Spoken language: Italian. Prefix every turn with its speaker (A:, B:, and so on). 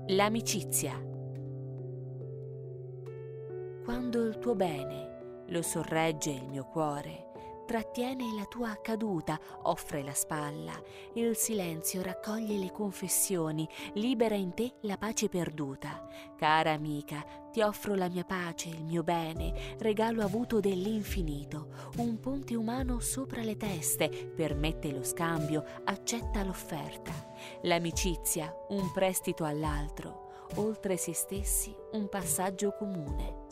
A: L'amicizia. Quando il tuo bene lo sorregge il mio cuore, trattiene la tua caduta, offre la spalla, il silenzio raccoglie le confessioni, libera in te la pace perduta. Cara amica, ti offro la mia pace, il mio bene, regalo avuto dell'infinito, un ponte umano sopra le teste, permette lo scambio, accetta l'offerta. L'amicizia, un prestito all'altro, oltre se stessi un passaggio comune.